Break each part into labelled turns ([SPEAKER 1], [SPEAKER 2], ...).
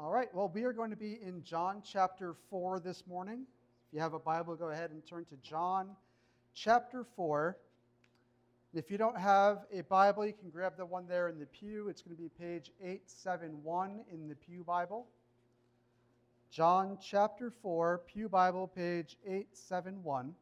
[SPEAKER 1] All right, well, we are going to be in John chapter 4 this morning. If you have a Bible, go ahead and turn to John chapter 4. If you don't have a Bible, you can grab the one there in the pew. It's going to be page 871 in the Pew Bible. John chapter 4, Pew Bible, page 871.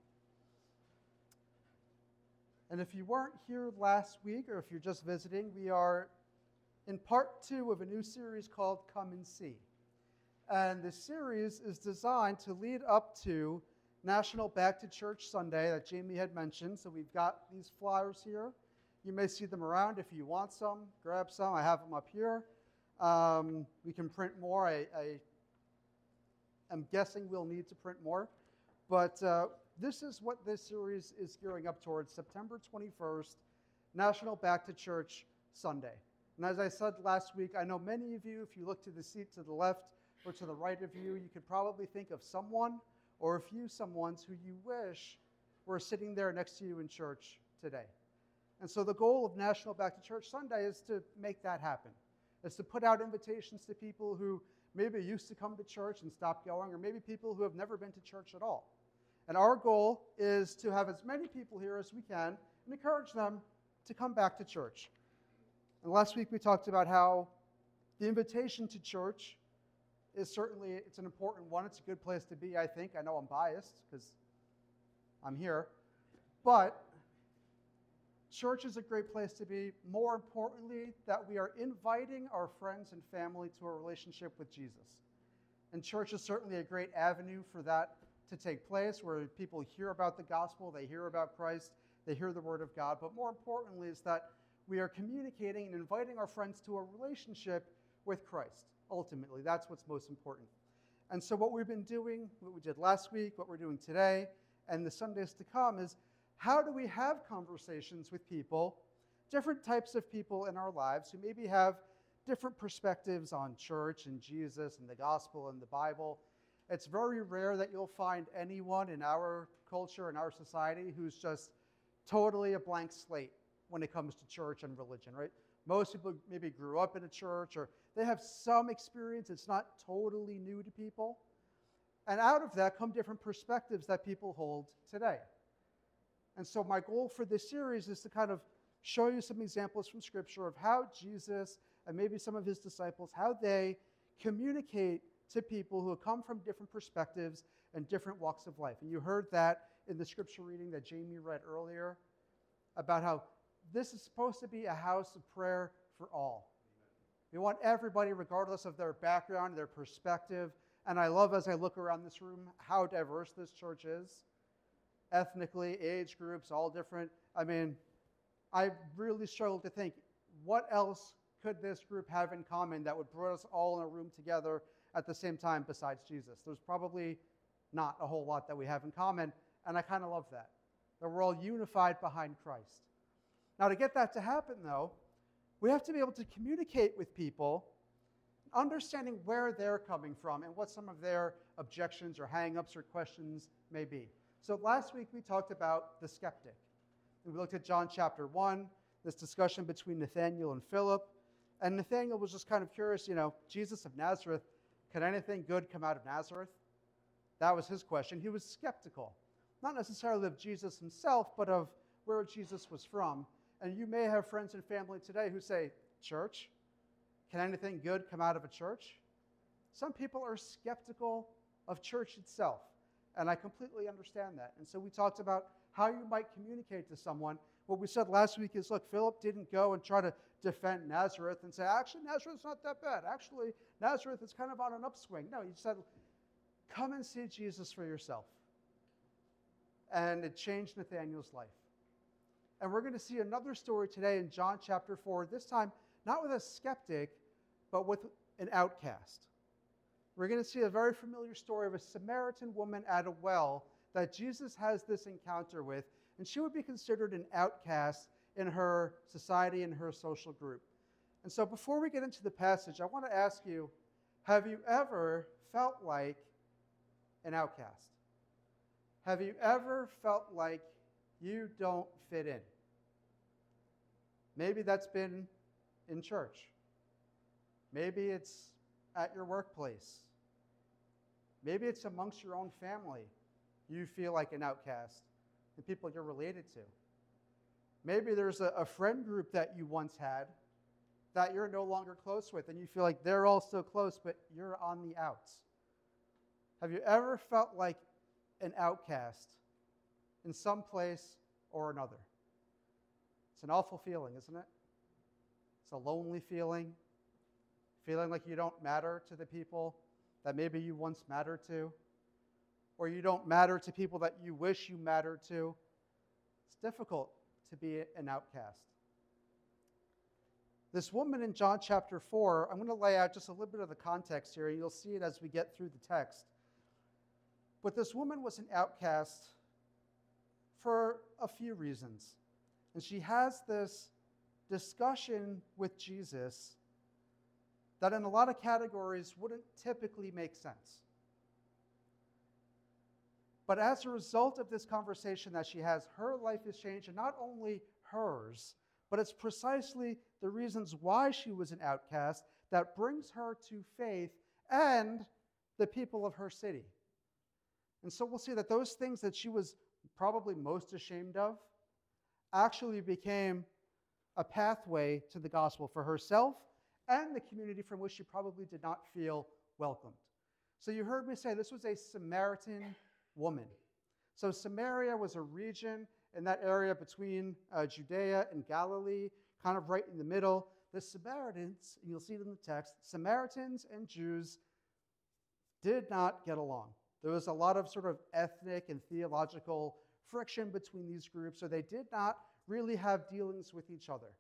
[SPEAKER 1] And if you weren't here last week, or if you're just visiting, we are in part 2 of a new series called Come and See. And this series is designed to lead up to National Back to Church Sunday that Jamie had mentioned. So we've got these flyers here. You may see them around. If you want some, grab some. I have them up here. We can print more. I'm guessing we'll need to print more. But this is what this series is gearing up towards, September 21st, National Back to Church Sunday. And as I said last week, I know many of you, if you look to the seat to the left or to the right of you, you could probably think of someone or a few someones who you wish were sitting there next to you in church today. And so the goal of National Back to Church Sunday is to make that happen. It's to put out invitations to people who maybe used to come to church and stopped going, or maybe people who have never been to church at all. And our goal is to have as many people here as we can and encourage them to come back to church. And last week we talked about how the invitation to church is certainly, it's an important one. It's a good place to be, I think. I know I'm biased because I'm here. But church is a great place to be. More importantly, that we are inviting our friends and family to a relationship with Jesus. And church is certainly a great avenue for that to take place, where people hear about the gospel, they hear about Christ, they hear the word of God. But more importantly is that we are communicating and inviting our friends to a relationship with Christ. Ultimately, that's what's most important. And so what we've been doing, what we did last week, what we're doing today, and the Sundays to come is, how do we have conversations with people, different types of people in our lives who maybe have different perspectives on church and Jesus and the gospel and the Bible. It's very rare that you'll find anyone in our culture, in our society, who's just totally a blank slate when it comes to church and religion, right? Most people maybe grew up in a church, or they have some experience. It's not totally new to people. And out of that come different perspectives that people hold today. And so my goal for this series is to kind of show you some examples from Scripture of how Jesus and maybe some of his disciples, how they communicate to people who have come from different perspectives and different walks of life. And you heard that in the Scripture reading that Jamie read earlier about how this is supposed to be a house of prayer for all. We want everybody, regardless of their background, their perspective. And I love, as I look around this room, how diverse this church is. Ethnically, age groups, all different. I mean, I really struggle to think, what else could this group have in common that would bring us all in a room together at the same time besides Jesus? There's probably not a whole lot that we have in common, and I kind of love that we're all unified behind Christ. Now, to get that to happen, though, we have to be able to communicate with people, understanding where they're coming from and what some of their objections or hang-ups or questions may be. So last week we talked about the skeptic. And we looked at John chapter 1, this discussion between Nathanael and Philip. And Nathanael was just kind of curious, Jesus of Nazareth, can anything good come out of Nazareth? That was his question. He was skeptical, not necessarily of Jesus himself, but of where Jesus was from. And you may have friends and family today who say, church? Can anything good come out of a church? Some people are skeptical of church itself, and I completely understand that. And so we talked about how you might communicate to someone. What we said last week is, look, Philip didn't go and try to defend Nazareth and say, actually, Nazareth's not that bad. Actually, Nazareth is kind of on an upswing. No, he said, come and see Jesus for yourself. And it changed Nathanael's life. And we're going to see another story today in John chapter 4, this time not with a skeptic, but with an outcast. We're going to see a very familiar story of a Samaritan woman at a well that Jesus has this encounter with, and she would be considered an outcast in her society and her social group. And so before we get into the passage, I want to ask you, have you ever felt like an outcast? Have you ever felt like you don't fit in? Maybe that's been in church. Maybe it's at your workplace. Maybe it's amongst your own family. You feel like an outcast, the people you're related to. Maybe there's a friend group that you once had that you're no longer close with, and you feel like they're all so close, but you're on the outs. Have you ever felt like an outcast in some place or another? It's an awful feeling, isn't it? It's a lonely feeling like you don't matter to the people that maybe you once mattered to, or you don't matter to people that you wish you mattered to. It's difficult to be an outcast. This woman in John chapter 4, I'm going to lay out just a little bit of the context here, and you'll see it as we get through the text. But this woman was an outcast for a few reasons. And she has this discussion with Jesus that in a lot of categories wouldn't typically make sense. But as a result of this conversation that she has, her life is changed, and not only hers, but it's precisely the reasons why she was an outcast that brings her to faith and the people of her city. And so we'll see that those things that she was probably most ashamed of actually became a pathway to the gospel for herself and the community from which she probably did not feel welcomed. So you heard me say this was a Samaritan woman. So Samaria was a region in that area between Judea and Galilee, kind of right in the middle. The Samaritans, you'll see it in the text, Samaritans and Jews did not get along. There was a lot of sort of ethnic and theological friction between these groups, so they did not really have dealings with each other.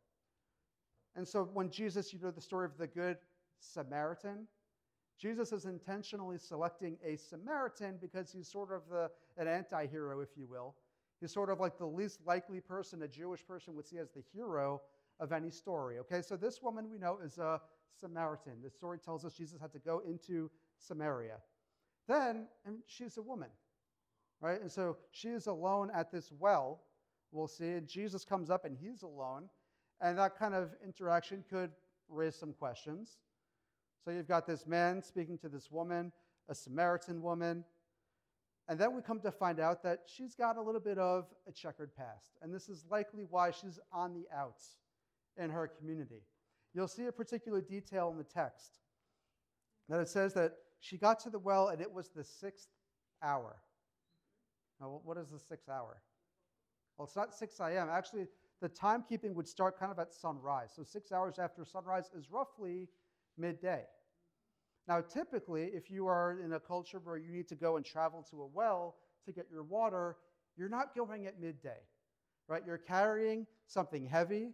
[SPEAKER 1] And so when Jesus, you know the story of the Good Samaritan, Jesus is intentionally selecting a Samaritan because he's sort of an anti-hero, if you will. He's sort of like the least likely person a Jewish person would see as the hero of any story. Okay, so this woman we know is a Samaritan. The story tells us Jesus had to go into Samaria. Then, and she's a woman, right? And so she is alone at this well, we'll see, and Jesus comes up and he's alone. And that kind of interaction could raise some questions. So you've got this man speaking to this woman, a Samaritan woman. And then we come to find out that she's got a little bit of a checkered past. And this is likely why she's on the outs in her community. You'll see a particular detail in the text that it says that she got to the well and it was the 6th hour. Now, what is the 6th hour? Well, it's not 6 a.m. Actually, the timekeeping would start kind of at sunrise. So 6 hours after sunrise is roughly midday. Now, typically, if you are in a culture where you need to go and travel to a well to get your water, you're not going at midday, right? You're carrying something heavy,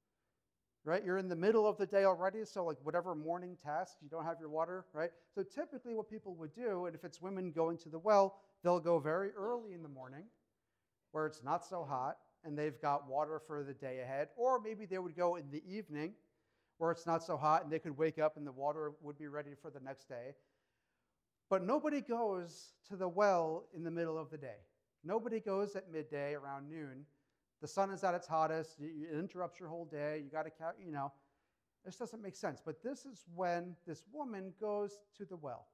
[SPEAKER 1] right? You're in the middle of the day already, so like whatever morning task, you don't have your water, right? So typically what people would do, and if it's women going to the well, they'll go very early in the morning where it's not so hot and they've got water for the day ahead, or maybe they would go in the evening where it's not so hot and they could wake up and the water would be ready for the next day. But nobody goes to the well in the middle of the day. Nobody goes at midday around noon. The sun is at its hottest. It interrupts your whole day. You got to, this doesn't make sense. But this is when this woman goes to the well.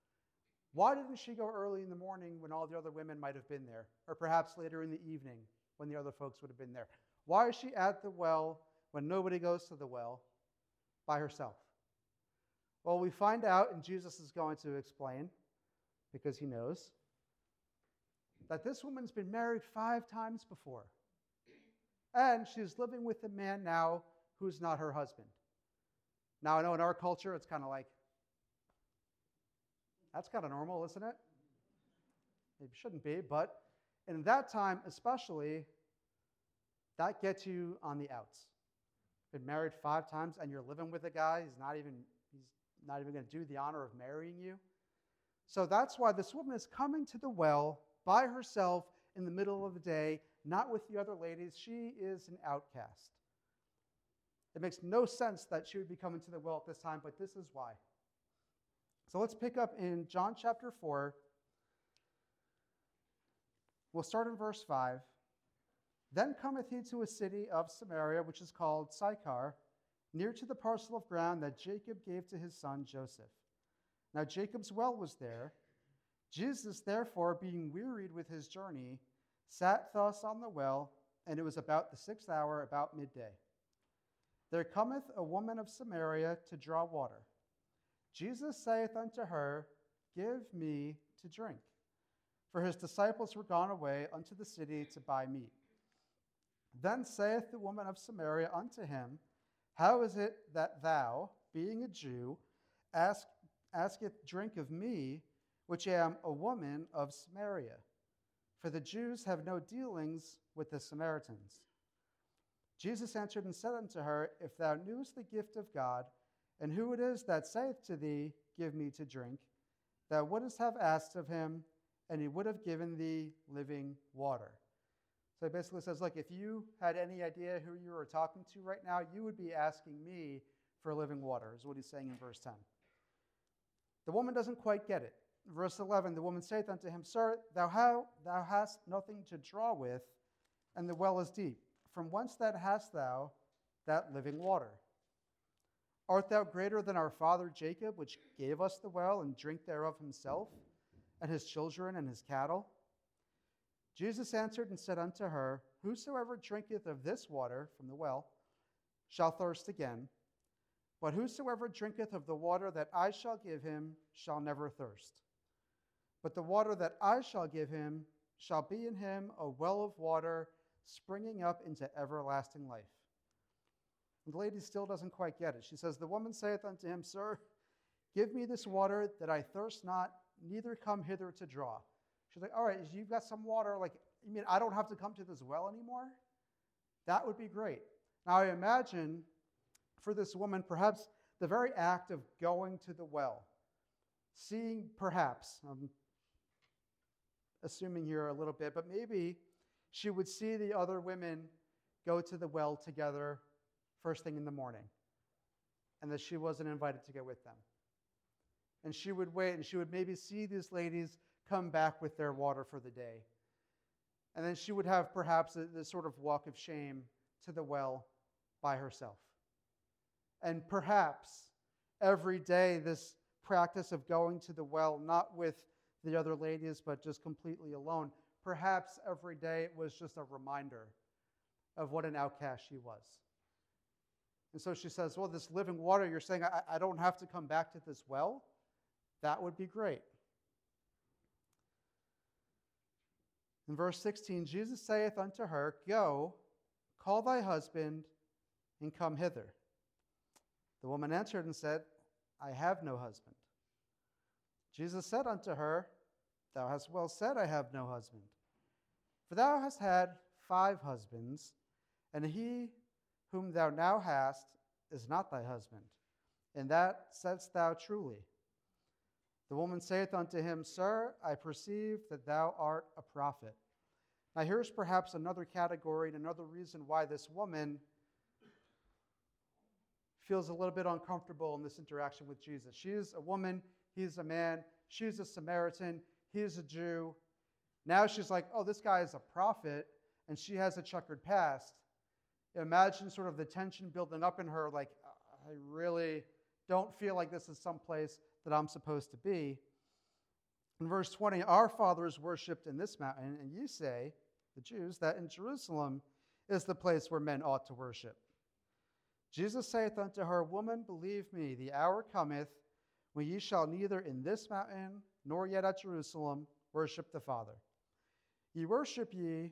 [SPEAKER 1] Why didn't she go early in the morning when all the other women might have been there? Or perhaps later in the evening when the other folks would have been there? Why is she at the well when nobody goes to the well by herself? Well, we find out, and Jesus is going to explain, because he knows, that this woman's been married 5 times before. And she's living with a man now who's not her husband. Now, I know in our culture, it's kind of like, that's kind of normal, isn't it? It shouldn't be, but in that time especially, that gets you on the outs. Been married 5 times and you're living with a guy, he's not even going to do the honor of marrying you. So that's why this woman is coming to the well by herself in the middle of the day, not with the other ladies. She is an outcast. It makes no sense that she would be coming to the well at this time, but this is why. So let's pick up in John chapter 4. We'll start in verse 5. Then cometh he to a city of Samaria, which is called Sychar, near to the parcel of ground that Jacob gave to his son Joseph. Now Jacob's well was there. Jesus, therefore, being wearied with his journey, sat thus on the well, and it was about the 6th hour, about midday. There cometh a woman of Samaria to draw water. Jesus saith unto her, Give me to drink. For his disciples were gone away unto the city to buy meat. Then saith the woman of Samaria unto him, How is it that thou, being a Jew, asketh drink of me, which am a woman of Samaria? For the Jews have no dealings with the Samaritans. Jesus answered and said unto her, If thou knewest the gift of God, and who it is that saith to thee, Give me to drink, thou wouldst have asked of him, and he would have given thee living water. So it basically says, look, if you had any idea who you were talking to right now, you would be asking me for living water, is what he's saying in verse 10. The woman doesn't quite get it. Verse 11, the woman saith unto him, Sir, thou hast nothing to draw with, and the well is deep. From whence then hast thou that living water? Art thou greater than our father Jacob, which gave us the well, and drink thereof himself, and his children, and his cattle? Jesus answered and said unto her, Whosoever drinketh of this water from the well shall thirst again, but whosoever drinketh of the water that I shall give him shall never thirst. But the water that I shall give him shall be in him a well of water springing up into everlasting life. And the lady still doesn't quite get it. She says, The woman saith unto him, Sir, give me this water that I thirst not, neither come hither to draw. She's like, all right, you've got some water. Like, you mean I don't have to come to this well anymore? That would be great. Now, I imagine for this woman, perhaps the very act of going to the well, seeing perhaps, I'm assuming here a little bit, but maybe she would see the other women go to the well together first thing in the morning, and that she wasn't invited to go with them. And she would wait, and she would maybe see these ladies come back with their water for the day. And then she would have perhaps this sort of walk of shame to the well by herself. And perhaps every day this practice of going to the well, not with the other ladies, but just completely alone, perhaps every day it was just a reminder of what an outcast she was. And so she says, well, this living water, you're saying I don't have to come back to this well? That would be great. In verse 16, Jesus saith unto her, Go, call thy husband, and come hither. The woman answered and said, I have no husband. Jesus said unto her, Thou hast well said, I have no husband. For thou hast had 5 husbands, and he whom thou now hast is not thy husband. And that saidst thou truly. The woman saith unto him, Sir, I perceive that thou art a prophet. Now here's perhaps another category and another reason why this woman feels a little bit uncomfortable in this interaction with Jesus. She's a woman, he's a man, she's a Samaritan, he's a Jew. Now she's like, oh, this guy is a prophet, and she has a checkered past. Imagine sort of the tension building up in her, like, I really don't feel like this is someplace that I'm supposed to be. In verse 20, our fathers worshipped in this mountain, and ye say, the Jews, that in Jerusalem is the place where men ought to worship. Jesus saith unto her, Woman, believe me, the hour cometh when ye shall neither in this mountain nor yet at Jerusalem worship the Father. Ye worship ye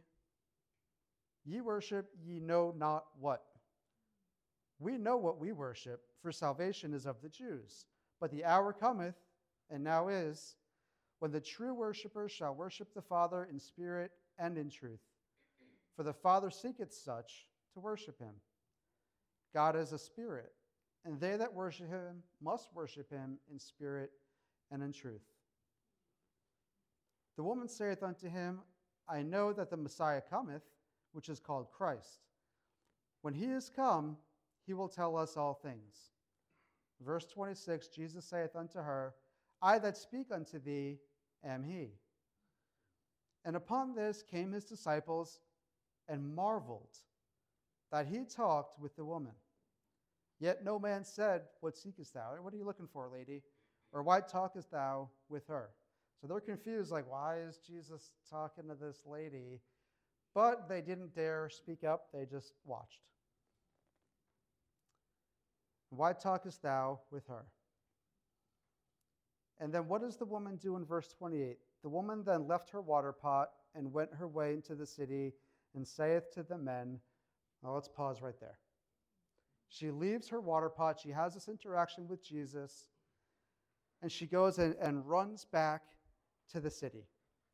[SPEAKER 1] know not what. We know what we worship, for salvation is of the Jews. But the hour cometh, and now is, when the true worshipers shall worship the Father in spirit and in truth. For the Father seeketh such to worship him. God is a spirit, and they that worship him must worship him in spirit and in truth. The woman saith unto him, I know that the Messiah cometh, which is called Christ. When he is come, he will tell us all things. Verse 26, Jesus saith unto her, I that speak unto thee am he. And upon this came his disciples and marveled that he talked with the woman. Yet no man said, What seekest thou? What are you looking for, lady? Or why talkest thou with her? So they're confused, like, why is Jesus talking to this lady? But they didn't dare speak up, they just watched. Why talkest thou with her? And then what does the woman do in verse 28? The woman then left her water pot and went her way into the city and saith to the men, well, let's pause right there. She leaves her water pot, she has this interaction with Jesus, and she goes and runs back to the city.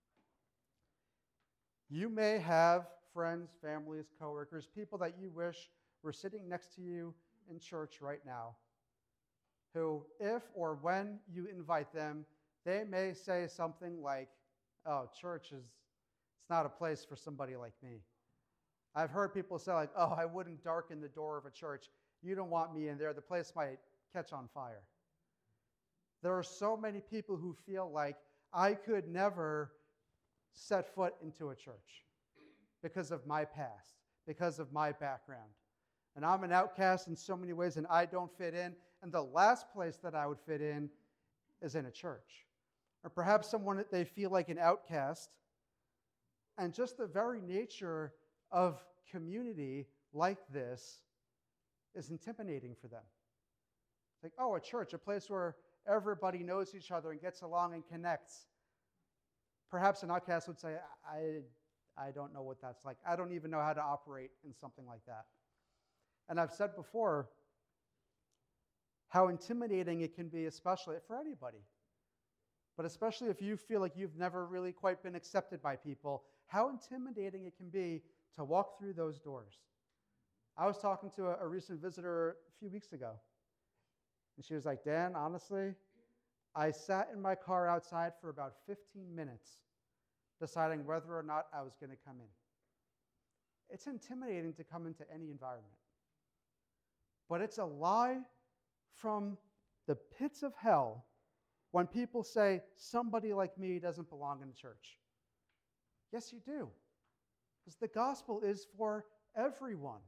[SPEAKER 1] You may have friends, families, coworkers, people that you wish were sitting next to you in church right now, who, if or when you invite them, they may say something like, oh, church it's not a place for somebody like me. I've heard people say, like, oh, I wouldn't darken the door of a church. You don't want me in there. The place might catch on fire. There are so many people who feel like I could never set foot into a church because of my past, because of my background. And I'm an outcast in so many ways, and I don't fit in. And the last place that I would fit in is in a church. Or perhaps someone that they feel like an outcast. And just the very nature of community like this is intimidating for them. It's like, oh, a church, a place where everybody knows each other and gets along and connects. Perhaps an outcast would say, I don't know what that's like. I don't even know how to operate in something like that. And I've said before how intimidating it can be, especially for anybody. But especially if you feel like you've never really quite been accepted by people, how intimidating it can be to walk through those doors. I was talking to a recent visitor a few weeks ago, and she was like, Dan, honestly, I sat in my car outside for about 15 minutes deciding whether or not I was going to come in. It's intimidating to come into any environment. But it's a lie from the pits of hell when people say, somebody like me doesn't belong in a church. Yes, you do. Because the gospel is for everyone.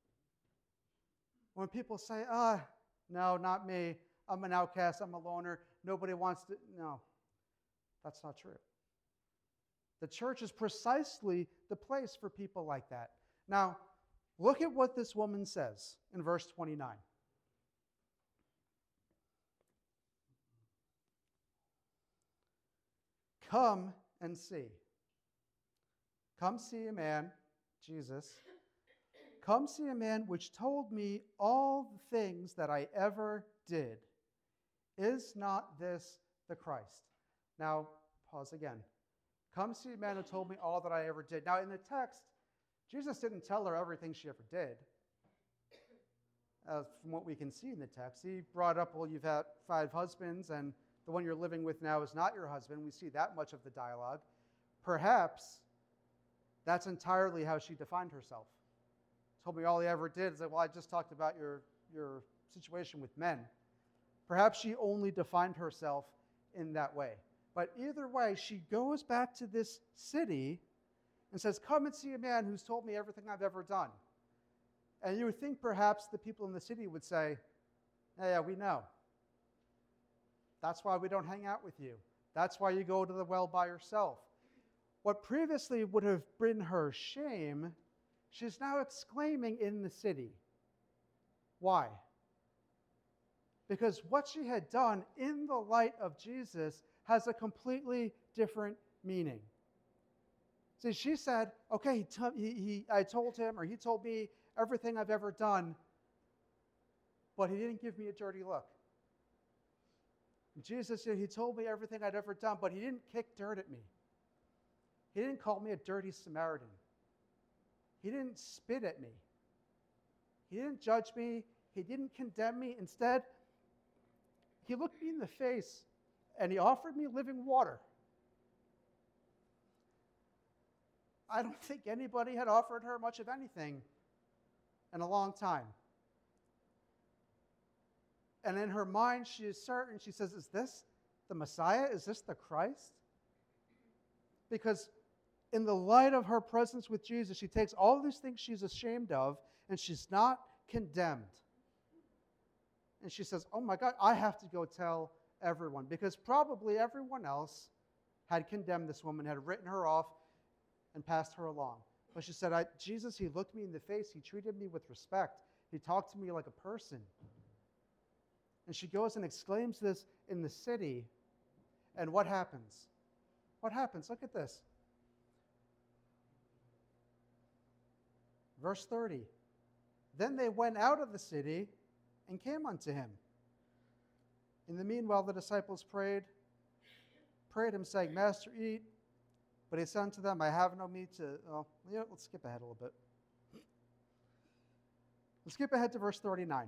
[SPEAKER 1] When people say, no, not me. I'm an outcast. I'm a loner. Nobody wants to. No, that's not true. The church is precisely the place for people like that. Now, look at what this woman says in verse 29. Come and see. Come see a man, Jesus. Come see a man which told me all the things that I ever did. Is not this the Christ? Now, pause again. Come see a man who told me all that I ever did. Now, in the text, Jesus didn't tell her everything she ever did. From what we can see in the text, he brought up, well, you've had 5 husbands, and the one you're living with now is not your husband. We see that much of the dialogue. Perhaps that's entirely how she defined herself. Told me all he ever did is like, well, I just talked about your situation with men. Perhaps she only defined herself in that way. But either way, she goes back to this city and says, come and see a man who's told me everything I've ever done. And you would think perhaps the people in the city would say, yeah, we know. That's why we don't hang out with you. That's why you go to the well by yourself. What previously would have been her shame, she's now exclaiming in the city. Why? Because what she had done in the light of Jesus has a completely different meaning. See, she said, okay, I told him, or he told me everything I've ever done, but he didn't give me a dirty look. Jesus said, he told me everything I'd ever done, but he didn't kick dirt at me. He didn't call me a dirty Samaritan. He didn't spit at me. He didn't judge me. He didn't condemn me. Instead, he looked me in the face and he offered me living water. I don't think anybody had offered her much of anything in a long time. And in her mind, she is certain, she says, is this the Messiah? Is this the Christ? Because in the light of her presence with Jesus, she takes all these things she's ashamed of, and she's not condemned. And she says, oh my God, I have to go tell everyone, because probably everyone else had condemned this woman, had written her off, and passed her along. But she said, Jesus, he looked me in the face. He treated me with respect. He talked to me like a person. And she goes and exclaims this in the city. And what happens? What happens? Look at this. Verse 30. Then they went out of the city and came unto him. In the meanwhile, the disciples prayed him, saying, Master, eat. But he said unto them, I have no meat to... let's skip ahead a little bit. Let's skip ahead to verse 39.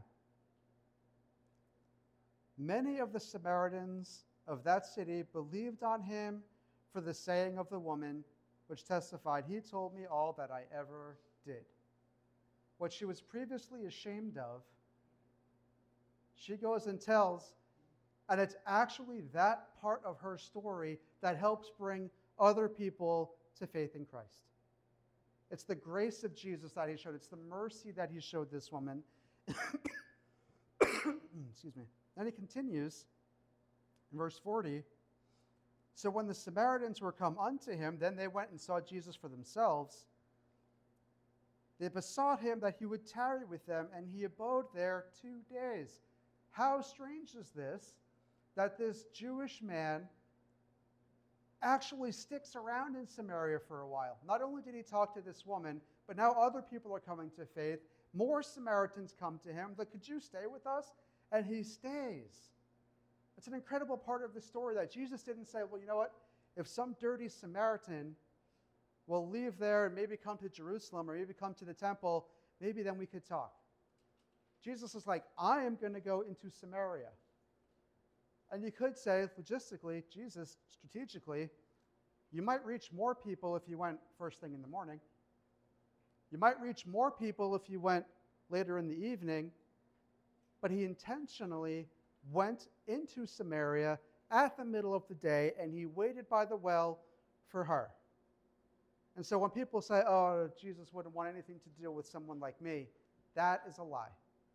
[SPEAKER 1] Many of the Samaritans of that city believed on him for the saying of the woman, which testified, he told me all that I ever did. What she was previously ashamed of, she goes and tells, and it's actually that part of her story that helps bring other people to faith in Christ. It's the grace of Jesus that he showed. It's the mercy that he showed this woman. Excuse me. Then he continues in verse 40. So when the Samaritans were come unto him, then they went and saw Jesus for themselves. They besought him that he would tarry with them, and he abode there 2 days. How strange is this, that this Jewish man actually sticks around in Samaria for a while. Not only did he talk to this woman, but now other people are coming to faith. More Samaritans come to him. Like, could you stay with us? And he stays. It's an incredible part of the story that Jesus didn't say, well, you know what? If some dirty Samaritan will leave there and maybe come to Jerusalem or maybe come to the temple, maybe then we could talk. Jesus is like, I am going to go into Samaria. And you could say, logistically, Jesus, strategically, you might reach more people if you went first thing in the morning. You might reach more people if you went later in the evening. But he intentionally went into Samaria at the middle of the day, and he waited by the well for her. And so when people say, oh, Jesus wouldn't want anything to do with someone like me, that is a lie.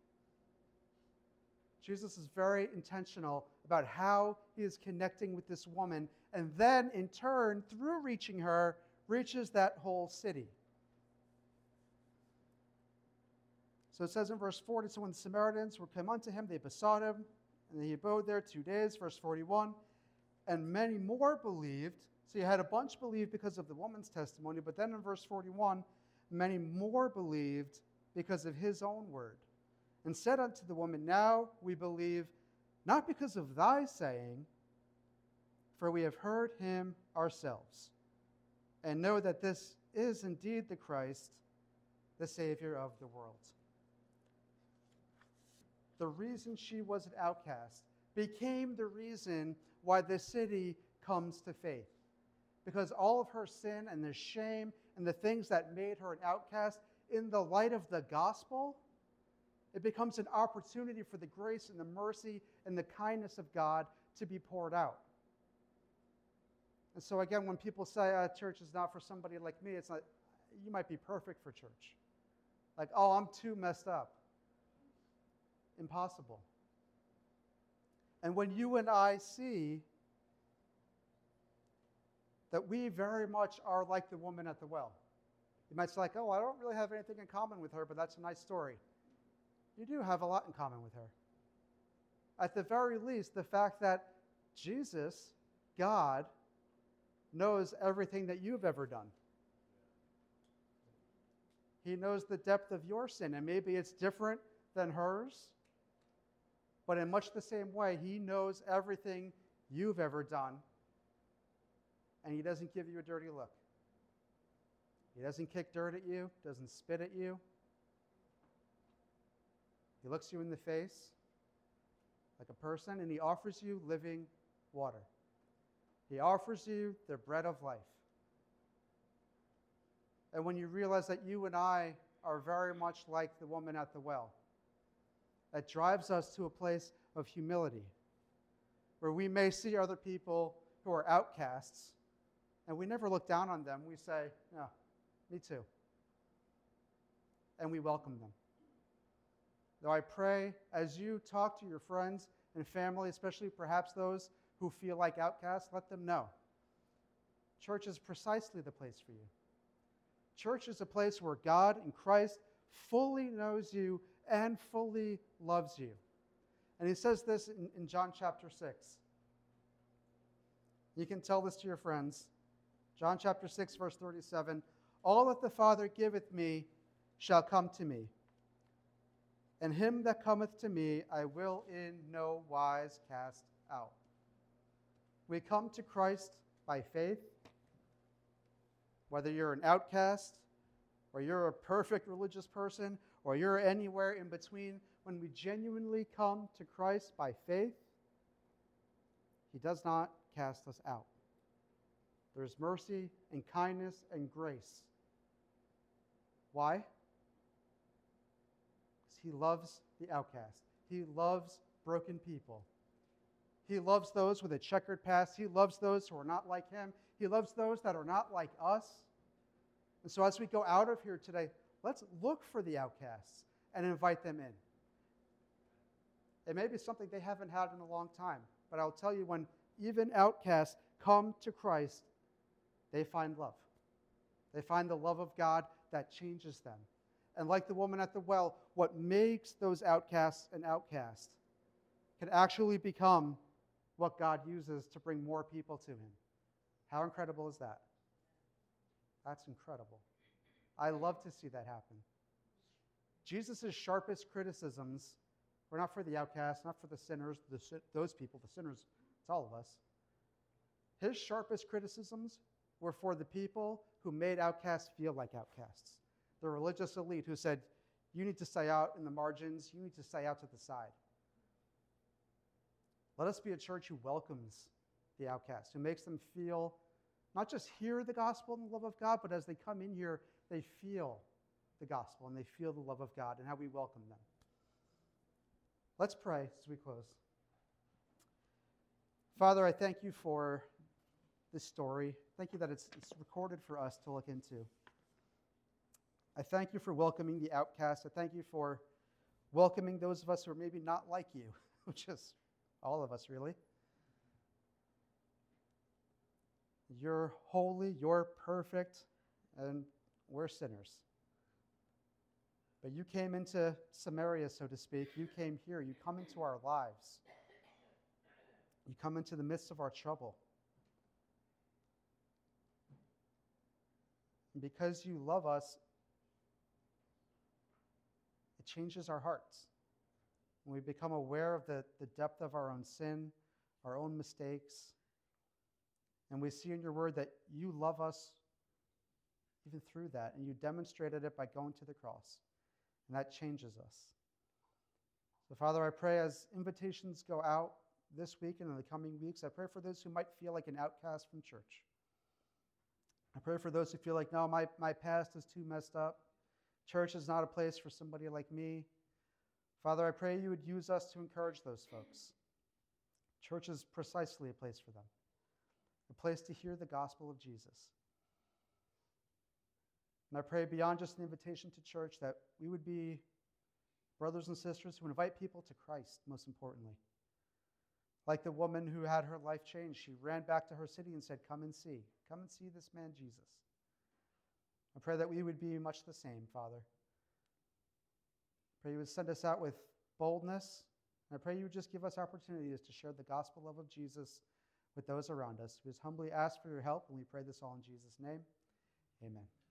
[SPEAKER 1] Jesus is very intentional about how he is connecting with this woman, and then in turn, through reaching her, reaches that whole city. So it says in verse 40, so when the Samaritans were come unto him, they besought him, and he abode there 2 days, verse 41. And many more believed. So you had a bunch believe because of the woman's testimony, but then in verse 41, many more believed because of his own word. And said unto the woman, now we believe, not because of thy saying, for we have heard him ourselves, and know that this is indeed the Christ, the Savior of the world. The reason she was an outcast became the reason why the city comes to faith. Because all of her sin and the shame and the things that made her an outcast, in the light of the gospel, it becomes an opportunity for the grace and the mercy and the kindness of God to be poured out. And so again, when people say church is not for somebody like me, it's like, you might be perfect for church. Like, oh, I'm too messed up. Impossible. And when you and I see that we very much are like the woman at the well, you might say like, oh, I don't really have anything in common with her, but that's a nice story. You do have a lot in common with her. At the very least, the fact that Jesus, God, knows everything that you've ever done. He knows the depth of your sin, and maybe it's different than hers, but in much the same way, he knows everything you've ever done, and he doesn't give you a dirty look. He doesn't kick dirt at you, doesn't spit at you. He looks you in the face like a person, and he offers you living water. He offers you the bread of life. And when you realize that you and I are very much like the woman at the well, that drives us to a place of humility, where we may see other people who are outcasts, and we never look down on them. We say, no, me too. And we welcome them. Though I pray, as you talk to your friends, and family, especially perhaps those who feel like outcasts, let them know. Church is precisely the place for you. Church is a place where God in Christ fully knows you and fully loves you. And he says this in John chapter 6. You can tell this to your friends. John chapter 6, verse 37. All that the Father giveth me shall come to me. And him that cometh to me I will in no wise cast out. We come to Christ by faith. Whether you're an outcast, or you're a perfect religious person, or you're anywhere in between, when we genuinely come to Christ by faith, he does not cast us out. There's mercy and kindness and grace. Why? Because he loves the outcast. He loves broken people. He loves those with a checkered past. He loves those who are not like him. He loves those that are not like us. And so as we go out of here today, let's look for the outcasts and invite them in. It may be something they haven't had in a long time, but I'll tell you, when even outcasts come to Christ, they find love. They find the love of God that changes them. And like the woman at the well, what makes those outcasts an outcast can actually become what God uses to bring more people to him. How incredible is that? That's incredible. I love to see that happen. Jesus' sharpest criticisms were not for the outcasts, not for the sinners, those people, the sinners, it's all of us. His sharpest criticisms were for the people who made outcasts feel like outcasts. The religious elite who said, you need to stay out in the margins, you need to stay out to the side. Let us be a church who welcomes the outcasts, who makes them feel, not just hear the gospel and the love of God, but as they come in here, they feel the gospel and they feel the love of God and how we welcome them. Let's pray as we close. Father, I thank you for this story. Thank you that it's recorded for us to look into. I thank you for welcoming the outcast. I thank you for welcoming those of us who are maybe not like you, which is all of us, really. You're holy, you're perfect, and we're sinners. But you came into Samaria, so to speak. You came here. You come into our lives. You come into the midst of our trouble. And because you love us, it changes our hearts. When we become aware of the depth of our own sin, our own mistakes, and we see in your word that you love us even through that, and you demonstrated it by going to the cross. And that changes us. So, Father, I pray as invitations go out this week and in the coming weeks, I pray for those who might feel like an outcast from church. I pray for those who feel like, no, my past is too messed up. Church is not a place for somebody like me. Father, I pray you would use us to encourage those folks. Church is precisely a place for them, a place to hear the gospel of Jesus. And I pray beyond just an invitation to church that we would be brothers and sisters who invite people to Christ, most importantly. Like the woman who had her life changed, she ran back to her city and said, come and see this man Jesus. I pray that we would be much the same, Father. I pray you would send us out with boldness, and I pray you would just give us opportunities to share the gospel love of Jesus with those around us. We just humbly ask for your help, and we pray this all in Jesus' name. Amen.